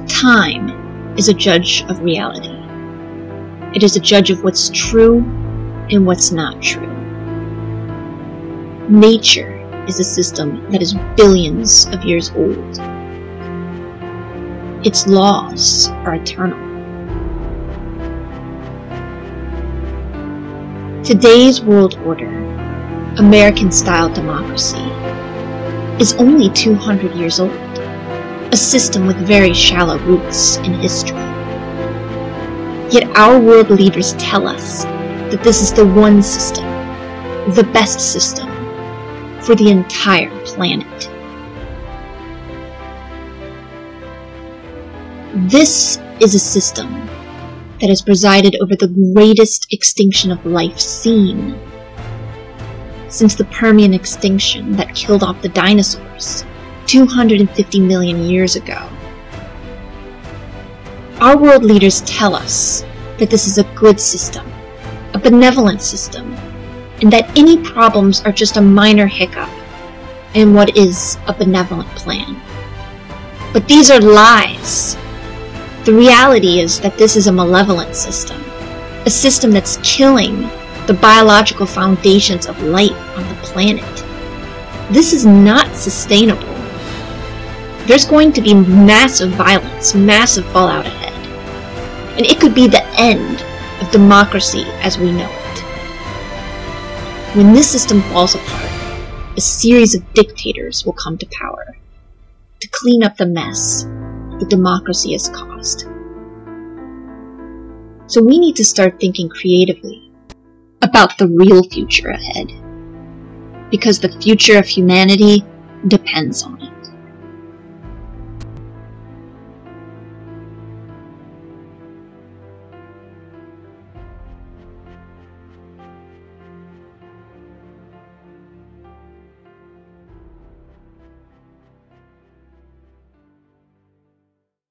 Time is a judge of reality. It is a judge of what's true and what's not true. Nature is a system that is billions of years old. Its laws are eternal. Today's world order, American-style democracy, is only 200 years old, a system with very shallow roots in history. Yet our world leaders tell us that this is the one system, the best system, for the entire planet. This is a system that has presided over the greatest extinction of life seen since the Permian extinction that killed off the dinosaurs 250 million years ago. Our world leaders tell us that this is a good system, a benevolent system, and that any problems are just a minor hiccup in what is a benevolent plan. But these are lies. The reality is that this is a malevolent system, a system that's killing the biological foundations of life on the planet. This is not sustainable. There's going to be massive violence, massive fallout ahead, and it could be the end of democracy as we know it. When this system falls apart, a series of dictators will come to power to clean up the mess that democracy has caused. So we need to start thinking creatively about the real future ahead, because the future of humanity depends on it.